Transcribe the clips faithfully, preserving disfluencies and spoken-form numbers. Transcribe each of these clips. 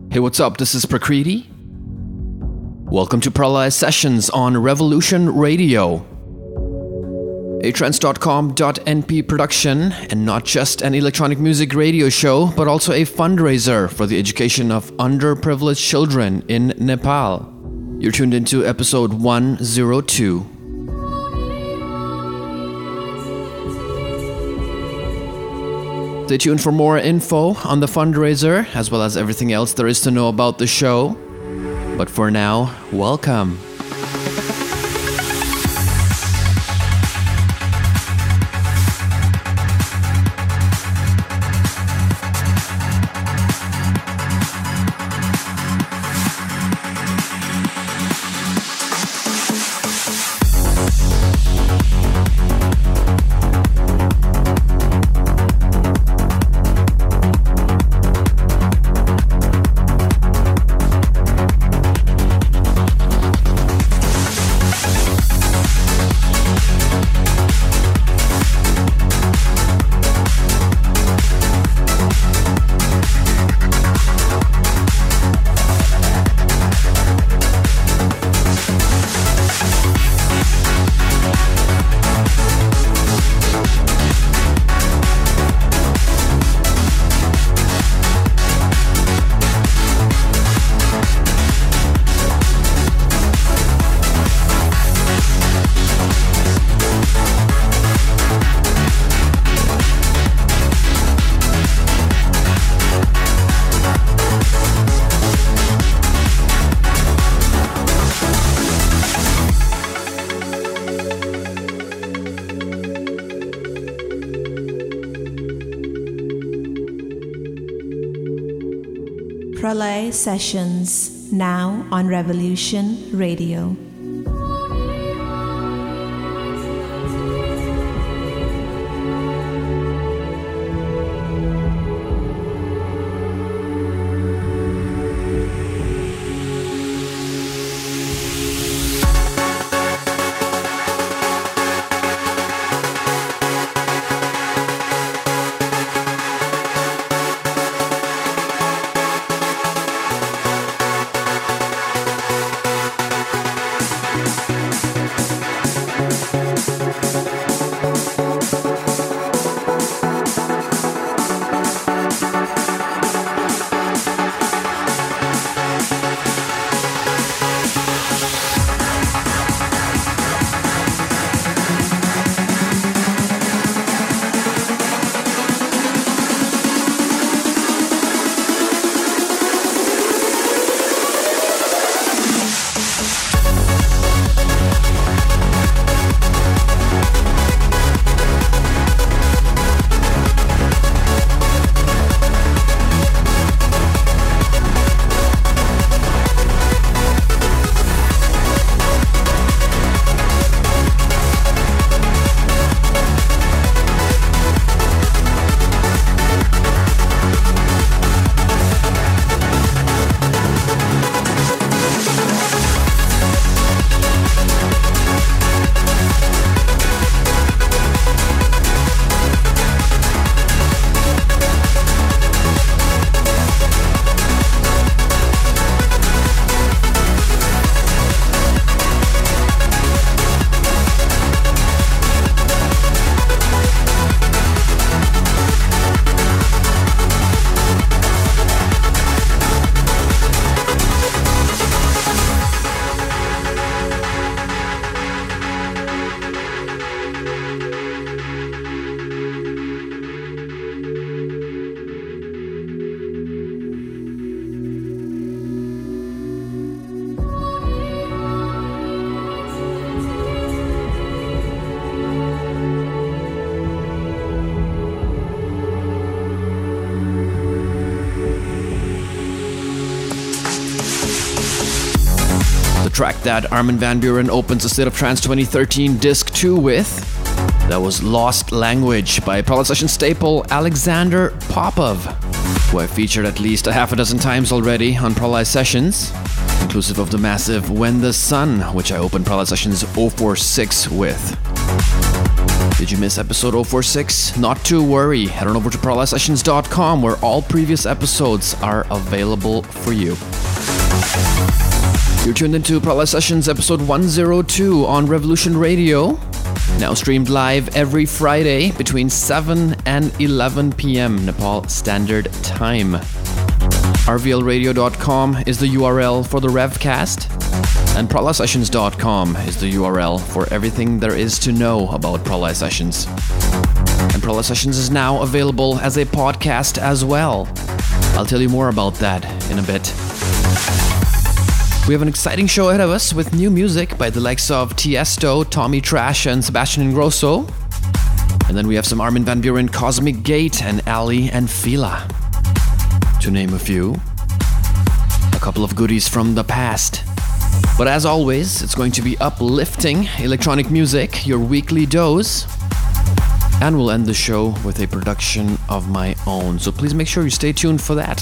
Hey, what's up? This is Prakriti. Welcome to Pralaya Sessions on Revolution Radio, a trance dot com dot n p production, and not just an electronic music radio show, but also a fundraiser for the education of underprivileged children in Nepal. You're tuned into episode one oh two. Stay tuned for more info on the fundraiser, as well as everything else there is to know about the show. But for now, welcome. Pralaya Sessions, now on Revolution Radio. Track that Armin van Buuren opens the State of Trance twenty thirteen Disc two with. That was Lost Language by Pralaya Session staple Alexander Popov, who I've featured at least a half a dozen times already on Pralaya Sessions, inclusive of the massive When the Sun, which I opened Pralaya Sessions oh four six with. Did you miss episode zero four six? Not to worry. Head on over to Paralyze Sessions dot com where all previous episodes are available for you. You're tuned into Paralyze Sessions episode one oh two on Revolution Radio. Now streamed live every Friday between seven and eleven p.m. Nepal Standard Time. R V L radio dot com is the U R L for the Revcast, and Paralyze Sessions dot com is the U R L for everything there is to know about Paralyze Sessions. And Paralyze Sessions is now available as a podcast as well. I'll tell you more about that in a bit. We have an exciting show ahead of us with new music by the likes of Tiesto, Tommy Trash, and Sebastian Ingrosso. And then we have some Armin van Buuren, Cosmic Gate, and Ali and Fila, to name a few. A couple of goodies from the past. But as always, it's going to be uplifting electronic music, your weekly dose. And we'll end the show with a production of my own. So please make sure you stay tuned for that.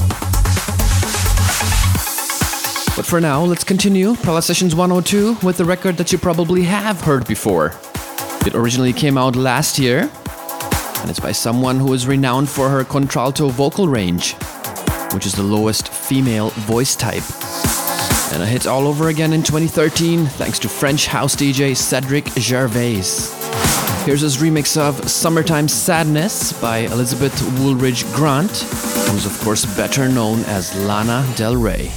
But for now, let's continue Paralyze Sessions one oh two with a record that you probably have heard before. It originally came out last year, and it's by someone who is renowned for her contralto vocal range, which is the lowest female voice type. And a hit all over again in twenty thirteen, thanks to French house D J Cedric Gervais. Here's his remix of Summertime Sadness by Elizabeth Woolridge Grant, who's of course better known as Lana Del Rey.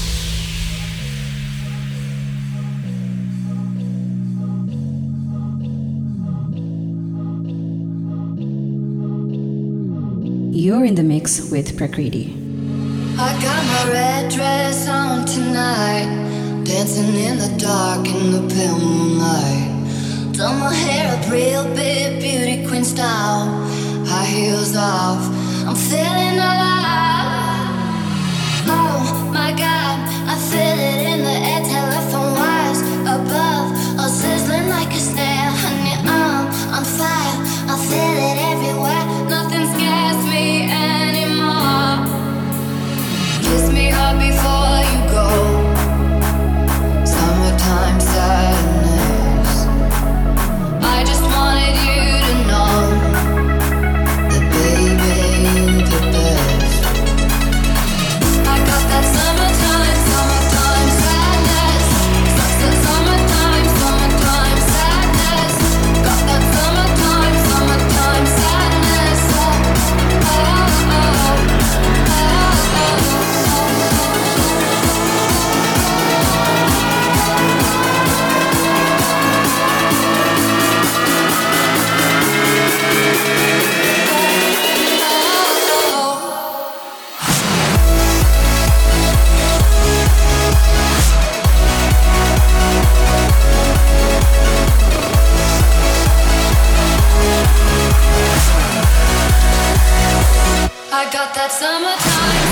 You're in the mix with Prakriti. I got my red dress on tonight, dancing in the dark in the pale moonlight. Done my hair up real big, beauty queen style, high heels off, I'm feeling alive. Oh my God, I feel it in the air, telephone wires above, all sizzling like a snare. Honey, I'm on fire, I feel it everywhere, nothing scares me anymore. Kiss me hard before you go. Summertime sadness. I just wanted you to know that baby, you're the best. I got that summertime, summertime sadness. Summertime, summertime sadness. Got that summertime, summertime sadness. Oh, oh, oh, oh, oh. I got that summertime.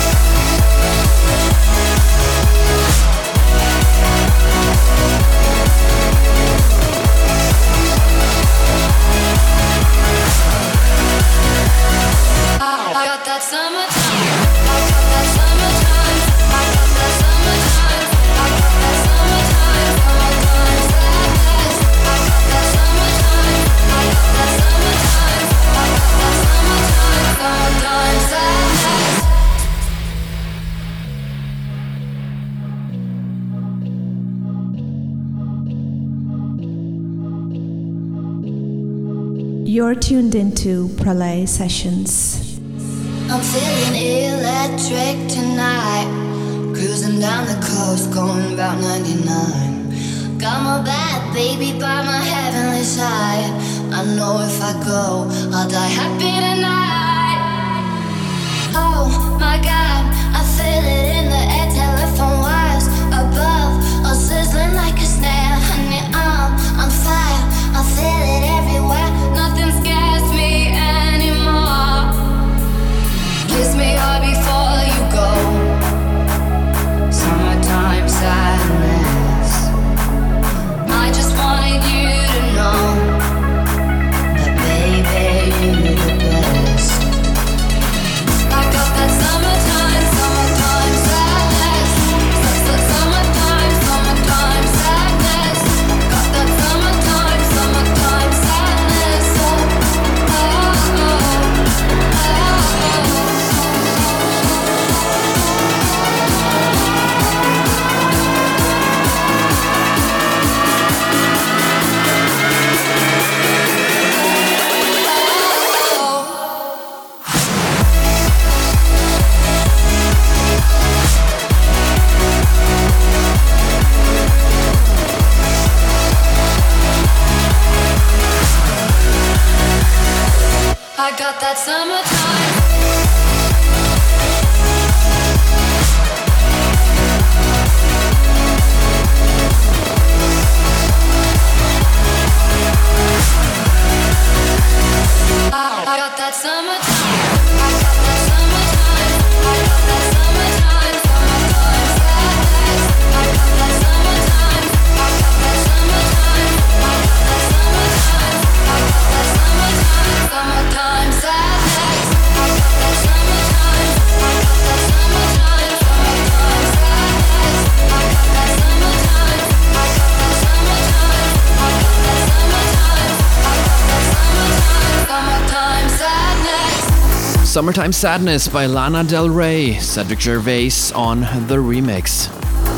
I got that summertime. I got that summertime. I got that summertime. I got that summertime. Summertime sadness. I got that summertime. I got that summertime. I got that summertime. Summertime sadness. You're tuned into Pralay Sessions. I'm feeling electric tonight, cruising down the coast, going about ninety-nine. Got my bad baby by my heavenly side. I know if I go, I'll die happy tonight. Oh my God, I feel it in the air, telephone wires above, all sizzling like a snare. Honey, I'm on fire, I feel it everywhere, nothing scares me anymore. Kiss me hard before you go. Summertime sadness. I just wanted you to know that baby, you're the best. I got that that summertime. I got that summertime. I got that summertime. I got that summertime. Summertime sadness. I got that summertime. I got that summertime. I got that summertime. I got that summertime. Summertime sadness. I got that summertime. I got that summertime. Summertime sadness. I got that summertime. I got that summertime. I got that summertime. I got that summertime. Summertime sadness. Summertime Sadness by Lana Del Rey, Cedric Gervais on the remix.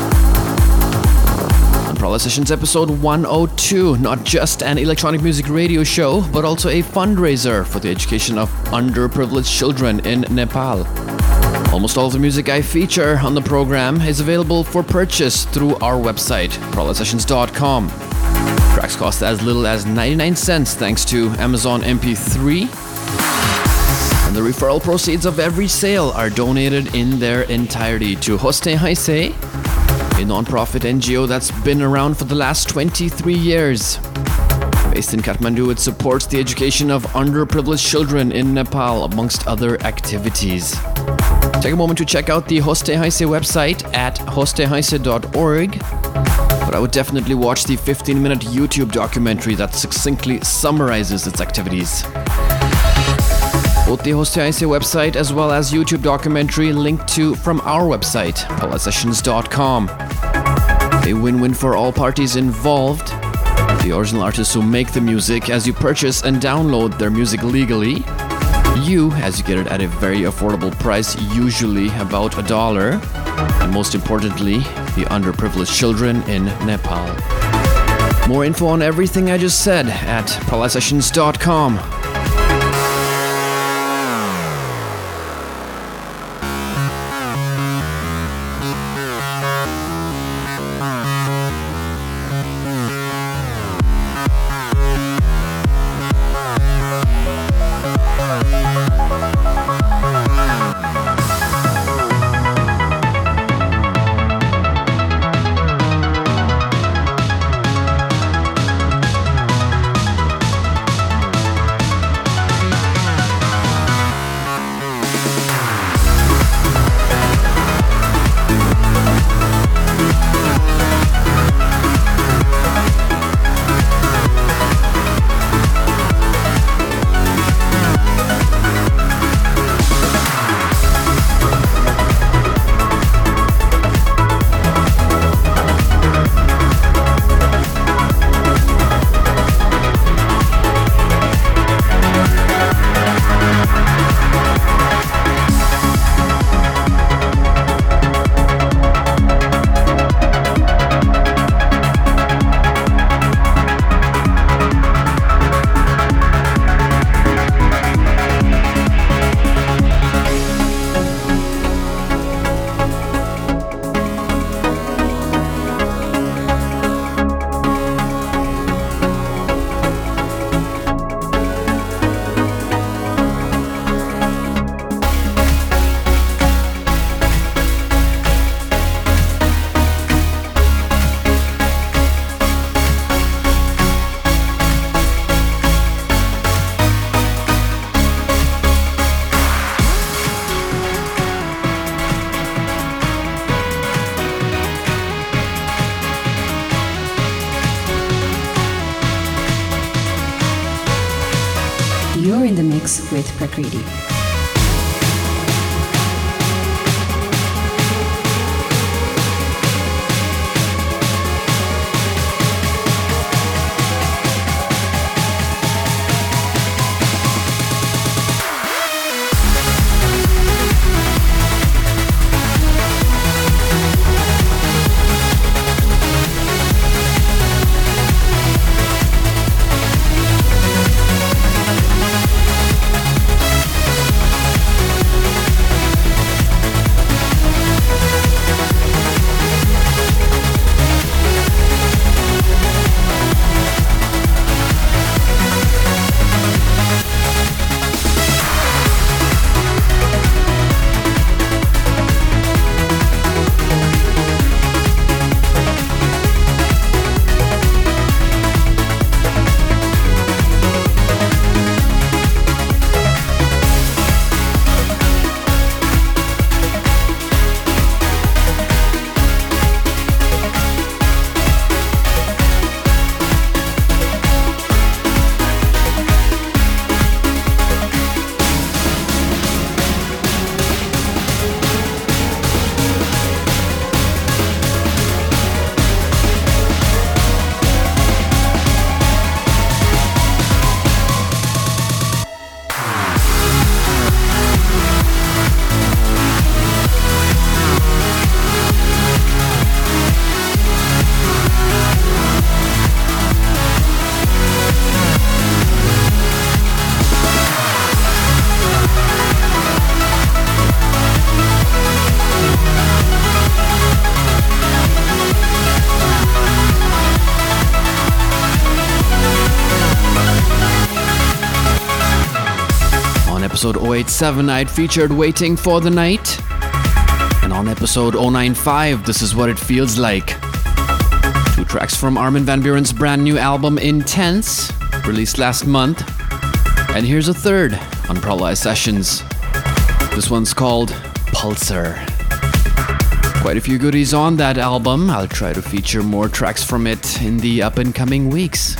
On Prolly Sessions episode one oh two, not just an electronic music radio show, but also a fundraiser for the education of underprivileged children in Nepal. Almost all of the music I feature on the program is available for purchase through our website, prolly sessions dot com. Tracks cost as little as ninety-nine cents thanks to Amazon M P three. And the referral proceeds of every sale are donated in their entirety to Hoste Haise, a non-profit N G O that's been around for the last twenty-three years. Based in Kathmandu, it supports the education of underprivileged children in Nepal, amongst other activities. Take a moment to check out the Hoste Haise website at hoste haise dot org. But I would definitely watch the fifteen minute YouTube documentary that succinctly summarizes its activities. Both the Hoste Haise website as well as YouTube documentary linked to from our website, prolly sessions dot com. A win-win for all parties involved. The original artists who make the music as you purchase and download their music legally. You, as you get it at a very affordable price, usually about a dollar. And most importantly, the underprivileged children in Nepal. More info on everything I just said at prolly sessions dot com. You're in the mix with Prakriti. episode oh eighty-seven, I'd featured Waiting for the Night. And on episode oh ninety-five, This Is What It Feels Like. Two tracks from Armin van Buuren's brand new album, Intense, released last month. And here's a third on Pralaya Sessions. This one's called Pulsar. Quite a few goodies on that album. I'll try to feature more tracks from it in the up and coming weeks.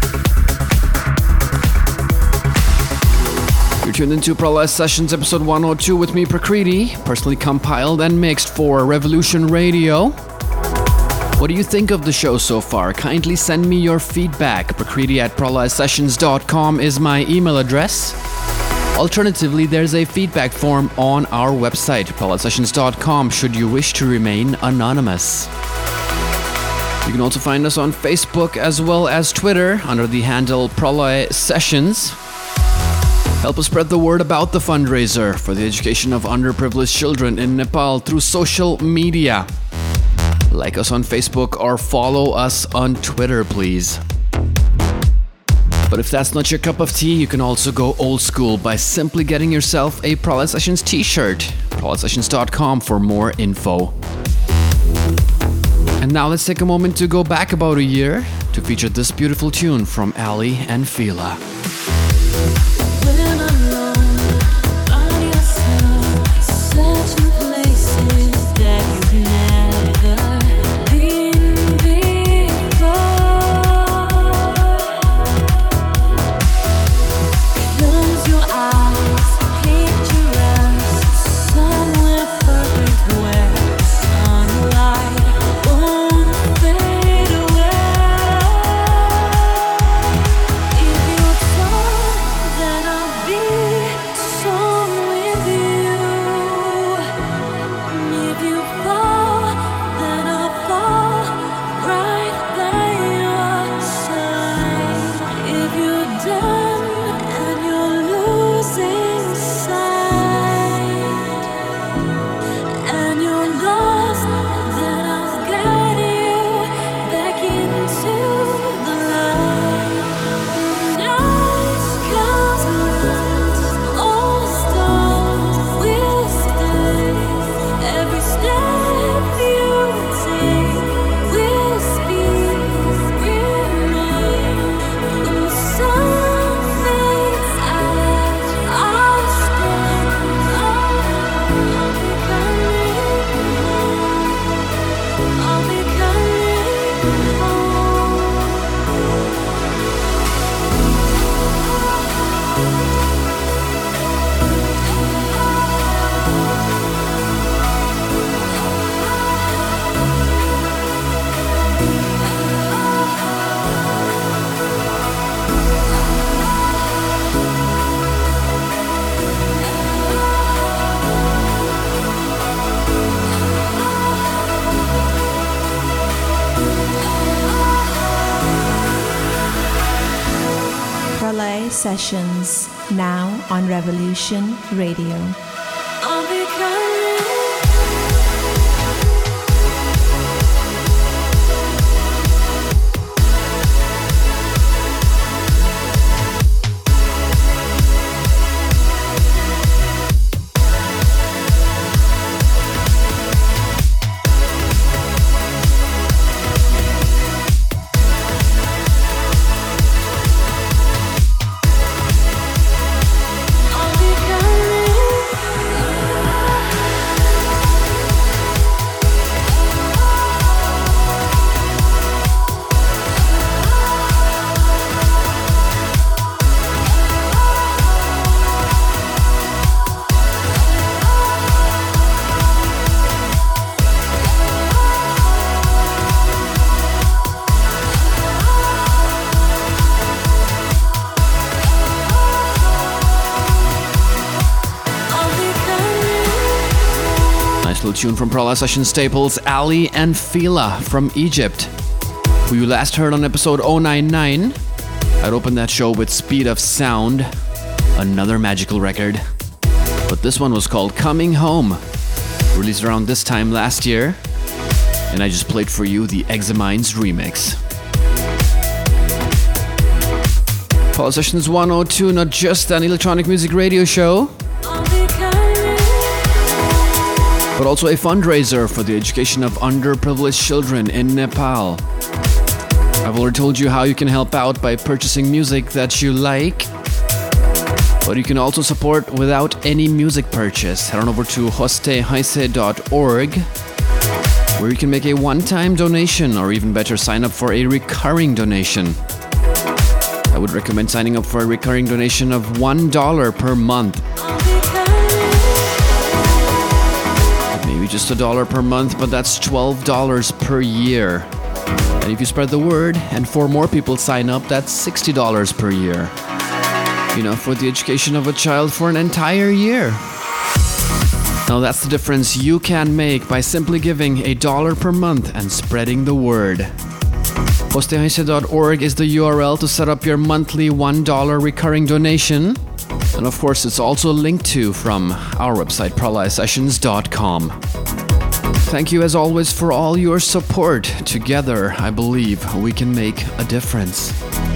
You're tuned into Pralaya Sessions episode one oh two with me, Prakriti, personally compiled and mixed for Revolution Radio. What do you think of the show so far? Kindly send me your feedback. Prakriti at pralaya sessions dot com is my email address. Alternatively, there's a feedback form on our website, pralaya sessions dot com, should you wish to remain anonymous. You can also find us on Facebook as well as Twitter under the handle Pralaya Sessions. Help us spread the word about the fundraiser for the education of underprivileged children in Nepal through social media. Like us on Facebook or follow us on Twitter, please. But if that's not your cup of tea, you can also go old school by simply getting yourself a Pralaya Sessions t-shirt. pralaya sessions dot com for more info. And now let's take a moment to go back about a year to feature this beautiful tune from Ali and Fila. Sessions, now on Revolution Radio. Tune from Pralaya Sessions staples Ali and Fila from Egypt, who you last heard on episode oh ninety-nine. I'd open that show with Speed of Sound, another magical record. But this one was called Coming Home, released around this time last year, and I just played for you the Examines remix. Pralaya Sessions one oh two, not just an electronic music radio show. but also a fundraiser for the education of underprivileged children in Nepal. I've already told you how you can help out by purchasing music that you like, but you can also support without any music purchase. Head on over to hosteheise dot org, where you can make a one-time donation, or even better, sign up for a recurring donation. I would recommend signing up for a recurring donation of one dollar per month. Maybe just a dollar per month, but that's twelve dollars per year. And if you spread the word and four more people sign up, that's sixty dollars per year. Enough for the education of a child for an entire year. Now that's the difference you can make by simply giving a dollar per month and spreading the word. hosteheise dot org is the U R L to set up your monthly one dollar recurring donation. And of course, it's also linked to from our website, pralaya sessions dot com. Thank you as always for all your support. Together, I believe we can make a difference.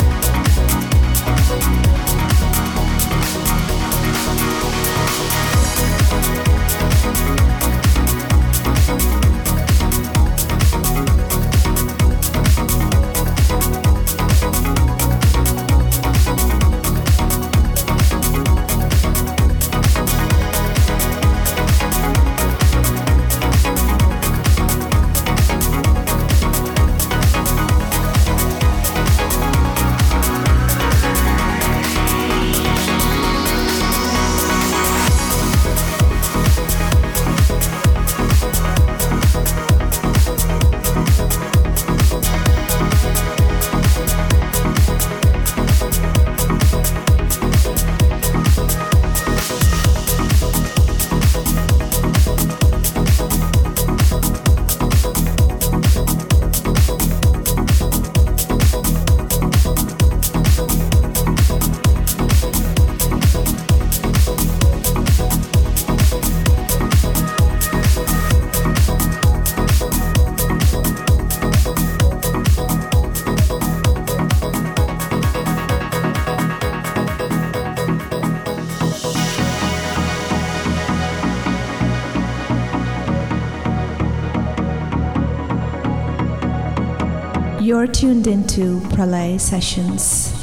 You're tuned into Pralaya Sessions.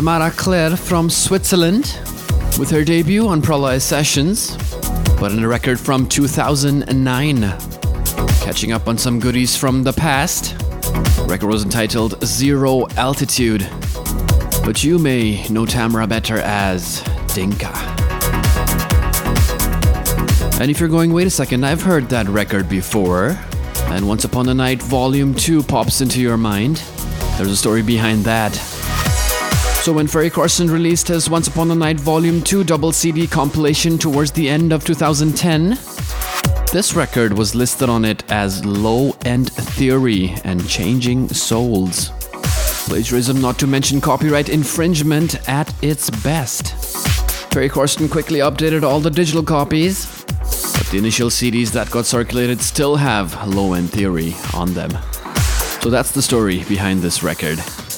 Tamara Claire from Switzerland with her debut on Pralaya Sessions, but in a record from two thousand nine. Catching up on some goodies from the past. The record was entitled Zero Altitude, but you may know Tamara better as Dinka. And if you're going, wait a second, I've heard that record before, and Once Upon a Night Volume two pops into your mind, there's a story behind that. So when Ferry Corsten released his Once Upon a Night Volume two double C D compilation towards the end of two thousand ten, this record was listed on it as Low End Theory and Changing Souls. Plagiarism, not to mention copyright infringement at its best. Ferry Corsten quickly updated all the digital copies, but the initial C Ds that got circulated still have Low End Theory on them. So that's the story behind this record.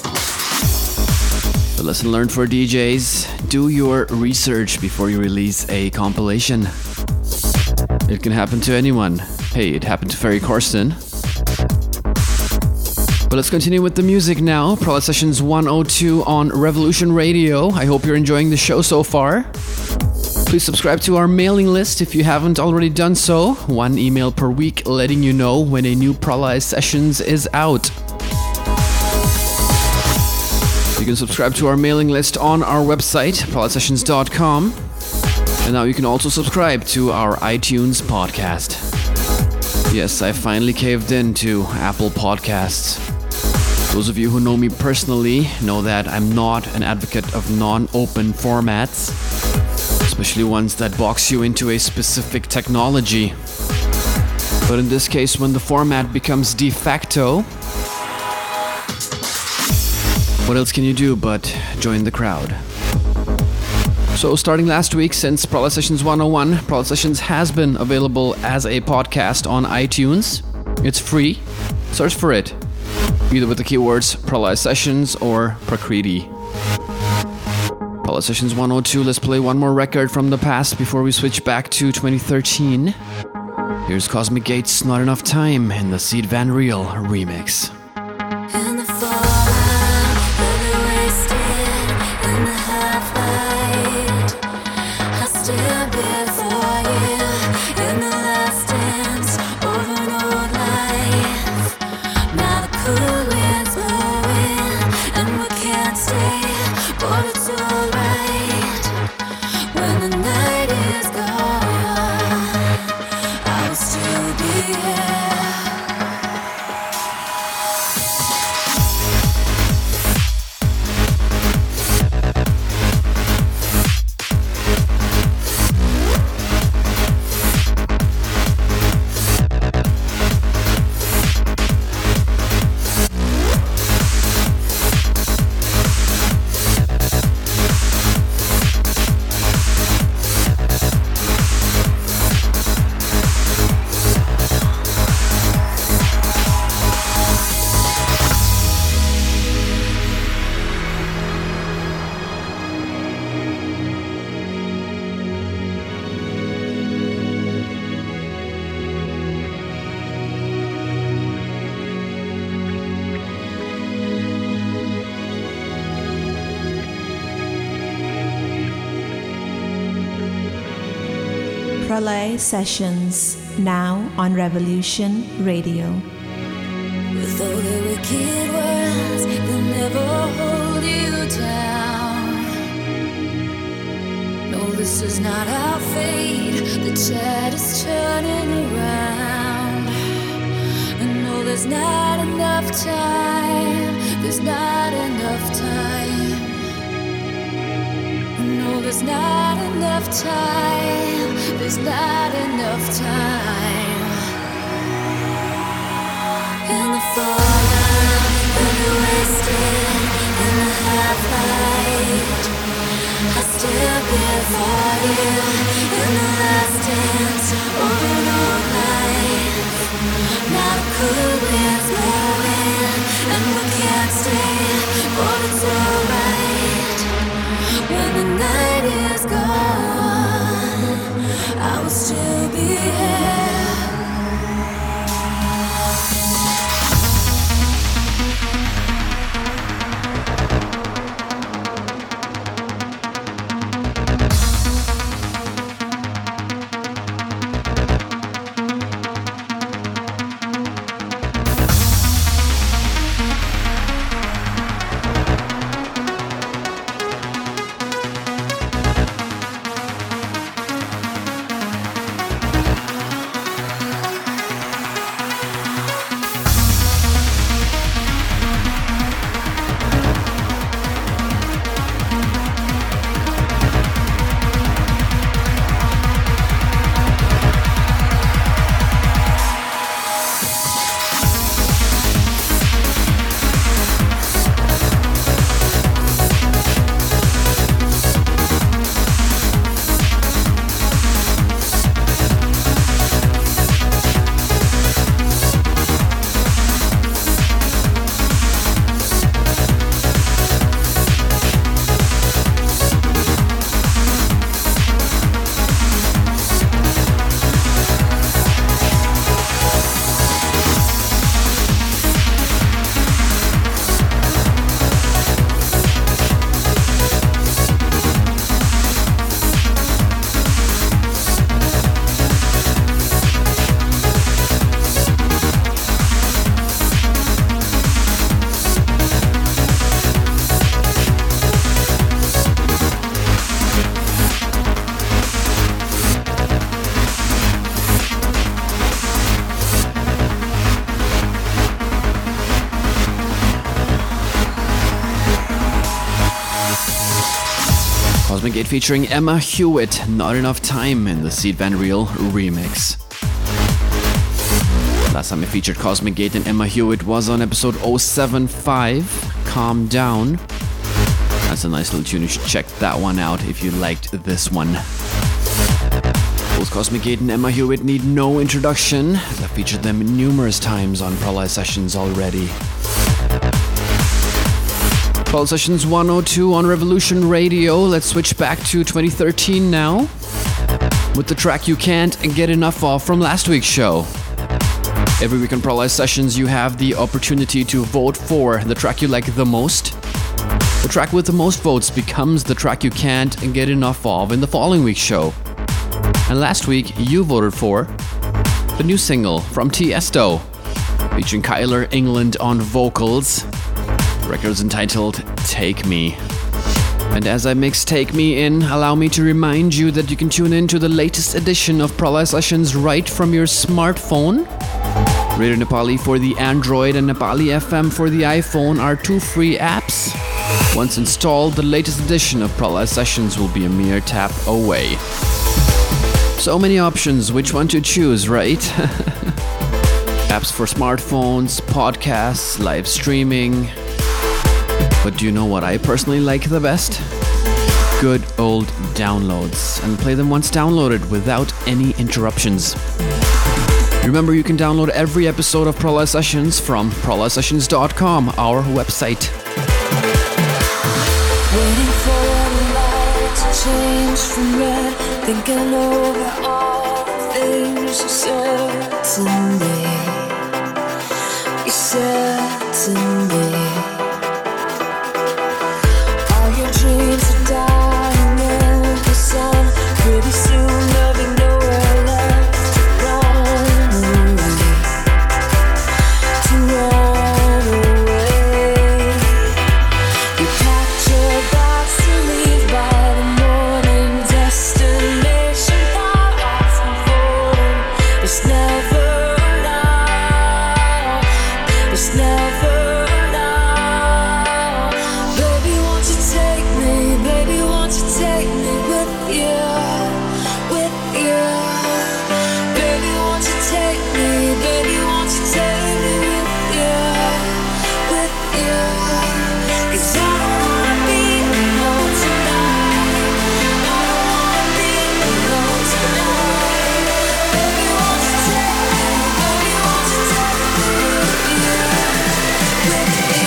The lesson learned for D Js: do your research before you release a compilation. It can happen to anyone. Hey, it happened to Ferry Corsten. But let's continue with the music now. Pralaya Sessions one oh two on Revolution Radio. I hope you're enjoying the show so far. Please subscribe to our mailing list if you haven't already done so. One email per week letting you know when a new Pralaya Sessions is out. You can subscribe to our mailing list on our website, pralaya sessions dot com. And now you can also subscribe to our iTunes podcast. Yes, I finally caved in to Apple Podcasts. Those of you who know me personally know that I'm not an advocate of non-open formats, especially ones that box you into a specific technology. But in this case, when the format becomes de facto, what else can you do but join the crowd? So starting last week, since Pralaya Sessions one oh one, Pralaya Sessions has been available as a podcast on iTunes. It's free. Search for it, either with the keywords Pralaya Sessions or Prakriti. Pralaya Sessions one oh two, let's play one more record from the past before we switch back to twenty thirteen. Here's Cosmic Gate's Not Enough Time in the Seed Van Riel remix. In the fall, we're wasted in the half-light. I stand before you in the last dance over an old life. Now the cool wind's blowing and we can't stay, but it's alright. When the night is gone, I will still be here. Pralaya Sessions, now on Revolution Radio. With all the wicked words, they'll never hold you down. No, this is not our fate. The tide is turning around. And no, there's not enough time. There's not enough time. No, there's not enough time. There's not enough time. In the fallout, when you're wasted in the half-light, I stand before you in the last dance over an old life. Now the cool wind's blowing and we can't stay, but it's alright. When the night is gone, I will still be here. Cosmic Gate featuring Emma Hewitt, Not Enough Time in the Seed Van Riel remix. Last time I featured Cosmic Gate and Emma Hewitt was on episode oh seven five, Calm Down. That's a nice little tune, you should check that one out if you liked this one. Both Cosmic Gate and Emma Hewitt need no introduction, as I've featured them numerous times on Prolai Sessions already. Prolai Sessions one oh two on Revolution Radio. Let's switch back to twenty thirteen now, with the track You Can't Get Enough Of from last week's show. Every week on Prolai Sessions you have the opportunity to vote for the track you like the most. The track with the most votes becomes the track you can't get enough of in the following week's show. And last week, you voted for the new single from Tiesto, featuring Kyler England on vocals. The record is entitled Take Me. And as I mix Take Me in, allow me to remind you that you can tune in to the latest edition of Prolai Sessions right from your smartphone. Radio Nepali for the Android and Nepali F M for the iPhone are two free apps. Once installed, the latest edition of Prolai Sessions will be a mere tap away. So many options, which one to choose, right? Apps for smartphones, podcasts, live streaming. But do you know what I personally like the best? Good old downloads, and play them once downloaded without any interruptions. Remember, you can download every episode of Prolai Sessions from prolai sessions dot com, our website. Waiting for the light to change from red, thinking over all the things you said to me. You said to me, all your dreams are dying in the sun. Pretty soon there'll be nowhere left to run away, to run away. You packed your bags to leave by the morning, destination far off and falling. It's never now, it's never now. Baby, won't you take me, baby, won't you take me with you, with you. Baby, won't you take me, baby, won't you take me with you, with you. 'Cause I don't wanna be alone tonight, I don't wanna be alone tonight. Baby, won't you take me, baby, won't you take me with you, with you.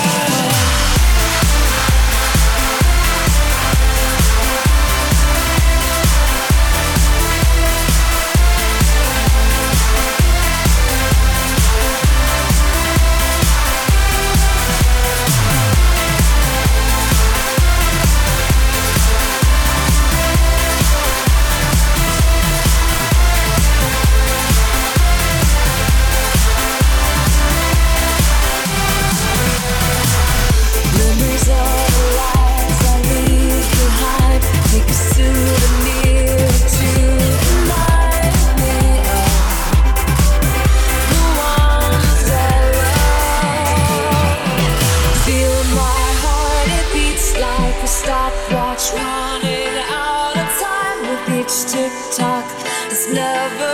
Memories of the lives I leave behind, take a souvenir to remind me of the ones I love. Feel my heart, it beats like a stopwatch, running out of time with each tick-tock. It's never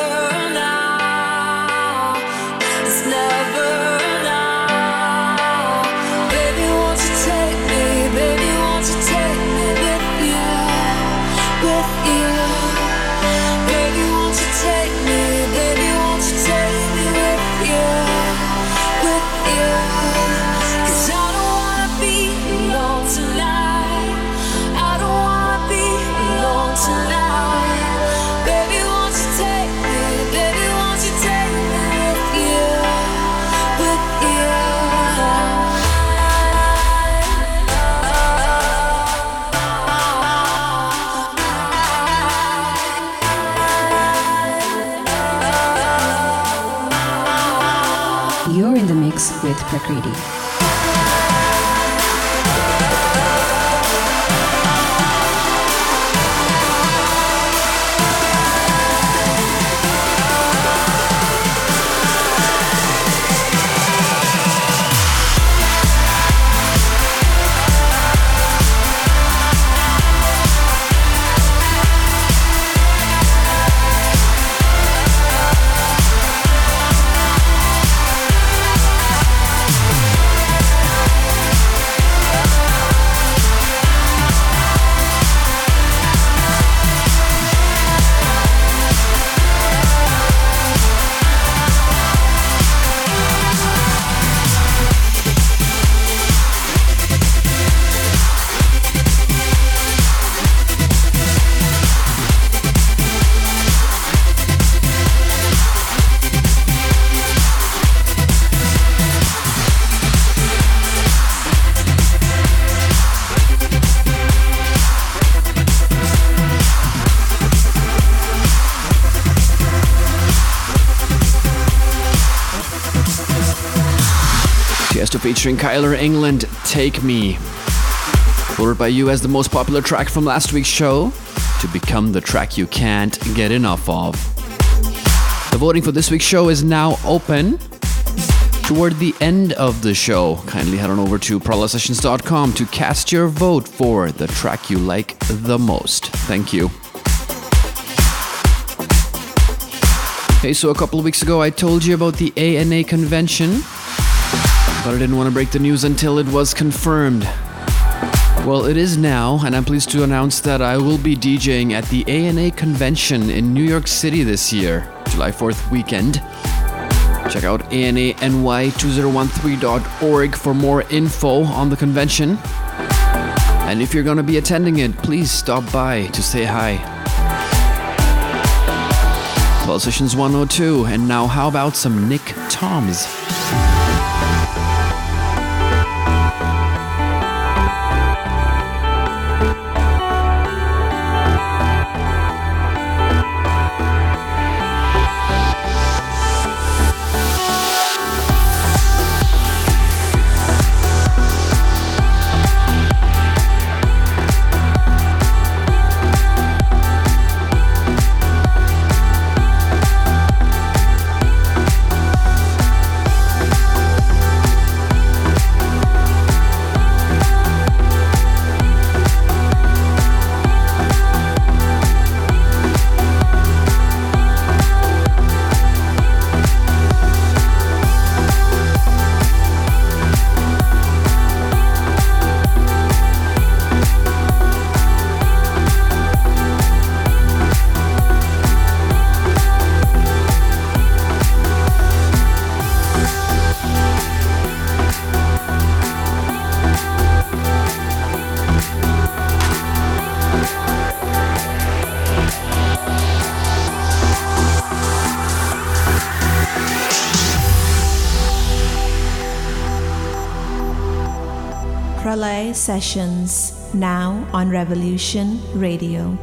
now, it's never now. Baby, won't you take me, baby, won't you take me with you, with you. Baby, won't you take me, baby, won't you take me with you, with you. 'Cause I don't wanna be alone tonight, I don't wanna be alone tonight. Baby, won't you take me, baby, won't you take me with you, with you. You're in the mix with Prakriti. Tiesto featuring Kyler England, Take Me. Voted by you as the most popular track from last week's show to become the track you can't get enough of. The voting for this week's show is now open. Toward the end of the show, kindly head on over to prala sessions dot com to cast your vote for the track you like the most. Thank you. Okay, so a couple of weeks ago I told you about the A N A convention, but I didn't want to break the news until it was confirmed. Well, it is now, and I'm pleased to announce that I will be DJing at the A N A convention in New York City this year, July fourth weekend. Check out A N A N Y two thousand thirteen dot org for more info on the convention. And if you're going to be attending it, please stop by to say hi. Well, Sessions one oh two, and now how about some Nick Toms? Pralay Sessions, now on Revolution Radio.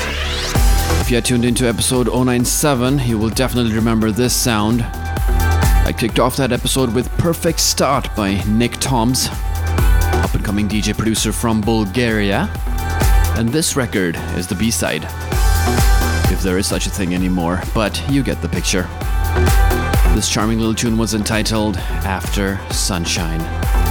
If you are tuned into episode oh ninety-seven, you will definitely remember this sound. I kicked off that episode with Perfect Start by Nick Toms, up-and-coming D J producer from Bulgaria. And this record is the B-side, if there is such a thing anymore, but you get the picture. This charming little tune was entitled After Sunshine.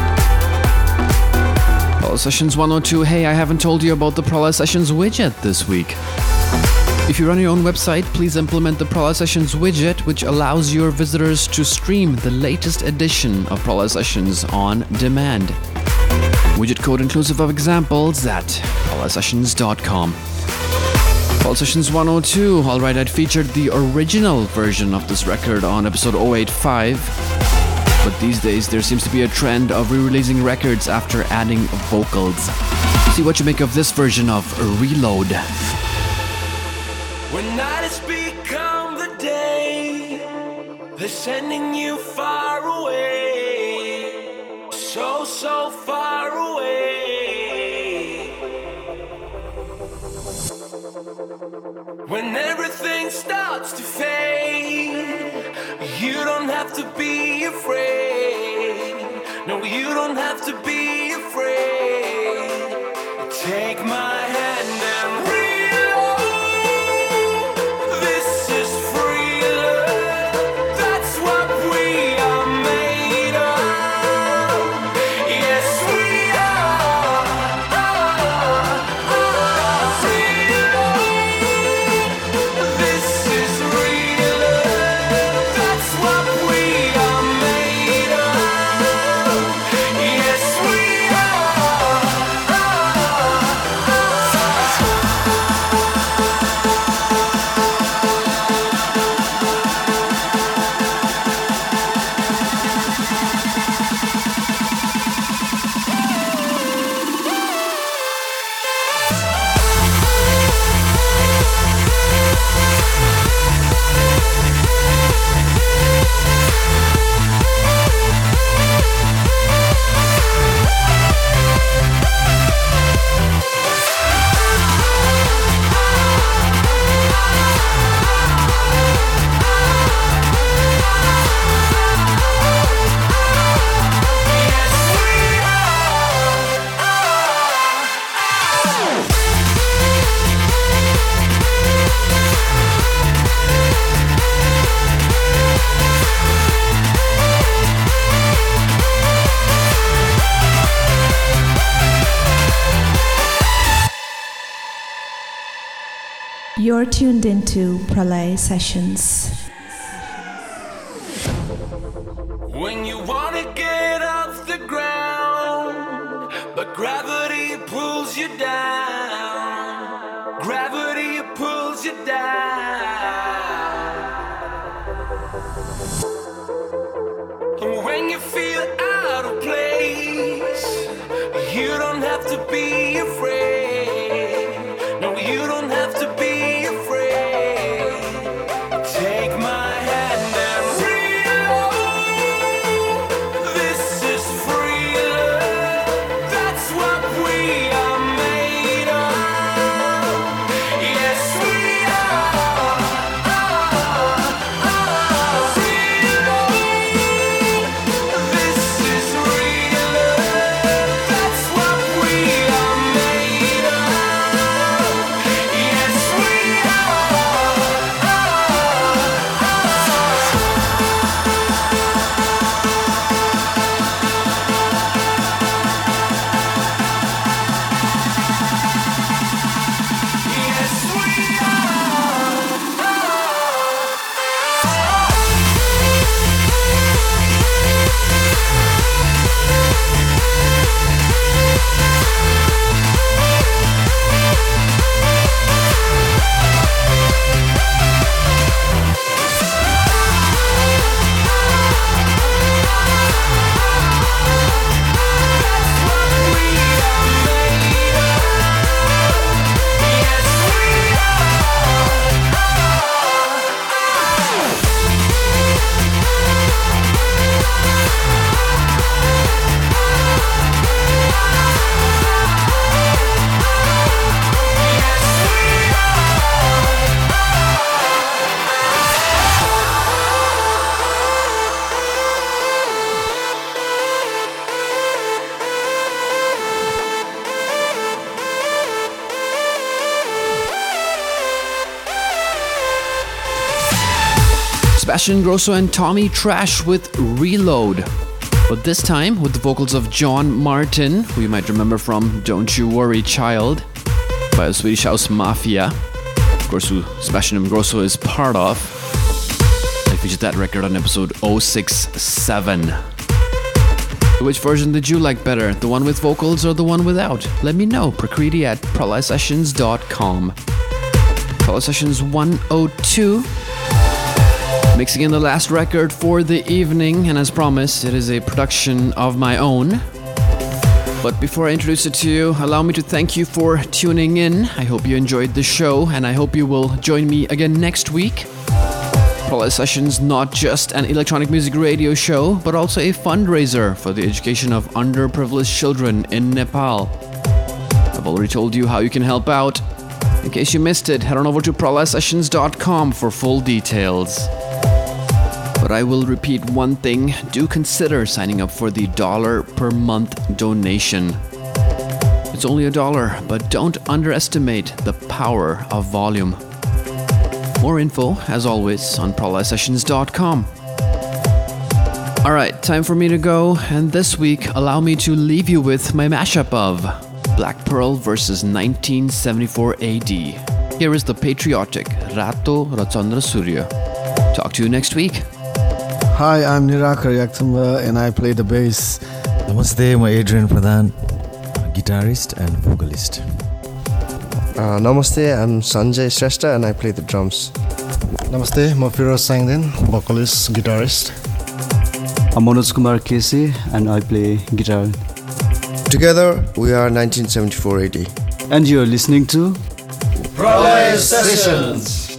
Prolai Sessions one oh two. Hey, I haven't told you about the Prolai Sessions widget this week. If you run your own website, please implement the Prolai Sessions widget, which allows your visitors to stream the latest edition of Prolai Sessions on demand. Widget code inclusive of examples at prolai sessions dot com. Prolai Sessions one oh two. Alright, I'd featured the original version of this record on episode oh eighty-five. But these days there seems to be a trend of re-releasing records after adding vocals. See what you make of this version of Reload. When night has become the day, they're sending you far away, so, so far away. When everything starts to fade, you don't have to be afraid. No, you don't have to be afraid. Take my hand and read. You're tuned into Prolai Sessions. When you wanna get off the ground, but gravity pulls you down. Gravity pulls you down. And when you feel out of place, you don't have to be afraid. No, you don't have to be. Made Sebastian Ingrosso and Tommy Trash with Reload. But this time with the vocals of John Martin, who you might remember from Don't You Worry Child by the Swedish House Mafia, of course, who Sebastian Ingrosso is part of. I featured that record on episode oh six seven. Which version did you like better, the one with vocals or the one without? Let me know, prakriti at pralay sessions dot com. Pralay Sessions one oh two. Mixing in the last record for the evening, and as promised, it is a production of my own. But before I introduce it to you, allow me to thank you for tuning in. I hope you enjoyed the show, and I hope you will join me again next week. Pralay Sessions, not just an electronic music radio show, but also a fundraiser for the education of underprivileged children in Nepal. I've already told you how you can help out. In case you missed it, head on over to pralay sessions dot com for full details. But I will repeat one thing, do consider signing up for the dollar per month donation. It's only a dollar, but don't underestimate the power of volume. More info, as always, on pralay sessions dot com. Alright, time for me to go, and this week, allow me to leave you with my mashup of Black Pearl versus nineteen seventy-four A D. Here is the patriotic Rato Rachandra Surya. Talk to you next week. Hi, I'm Nirakar Yakthamba and I play the bass. Namaste, I'm Adrian Pradhan, guitarist and vocalist. Uh, namaste, I'm Sanjay Shrestha and I play the drums. Namaste, I'm Firoz Sangden, vocalist, guitarist. I'm Manoj Kumar Kesi and I play guitar. Together, we are nineteen seventy-four A D. And you're listening to Pralay Sessions.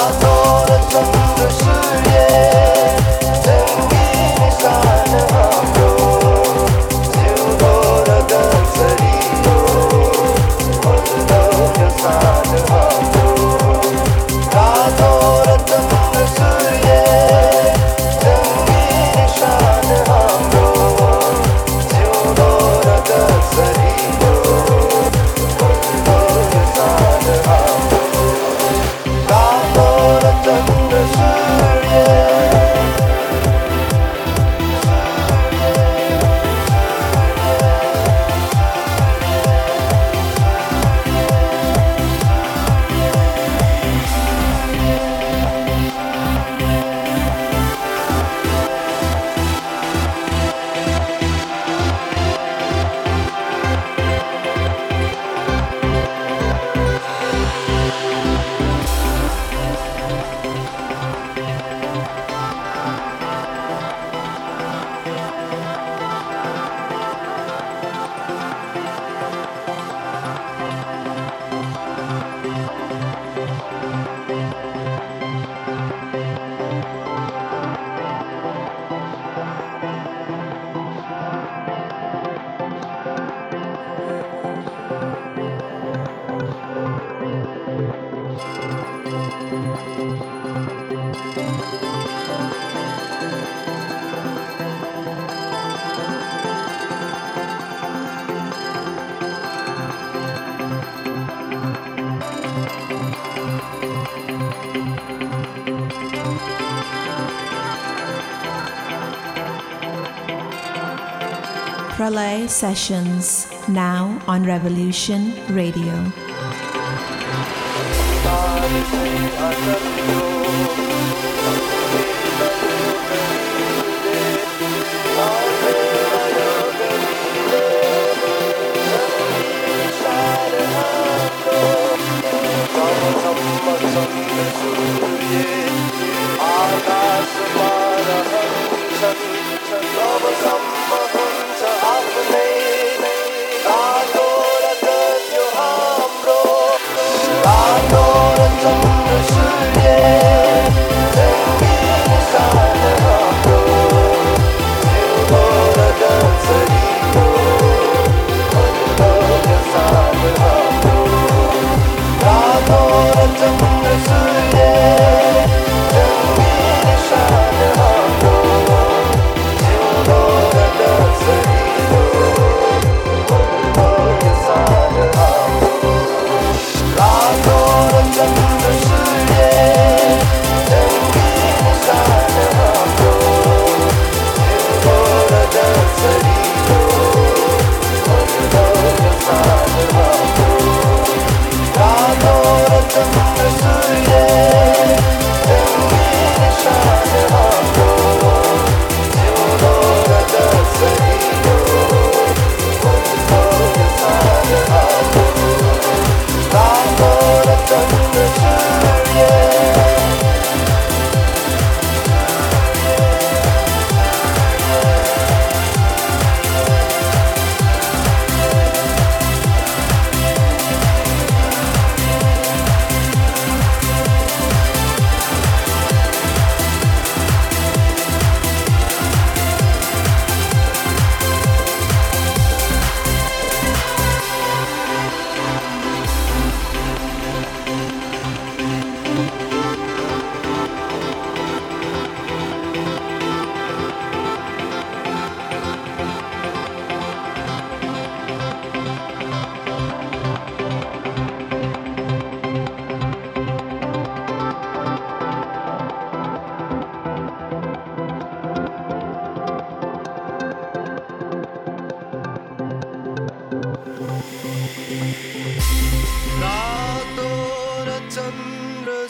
Pralay Sessions, now on Revolution Radio. Radho Rachandra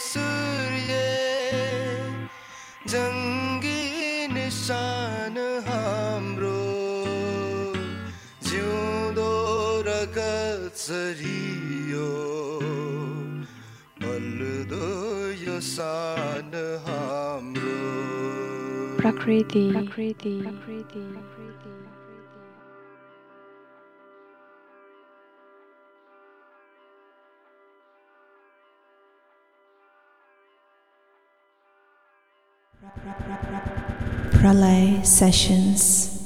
सूर्य जङ्गी निशान हाम्रो जिउँदो रगतसरी यो बल्दो यो सान हाम्रो प्रकृति प्रकृति प्रकृति Pralay Sessions.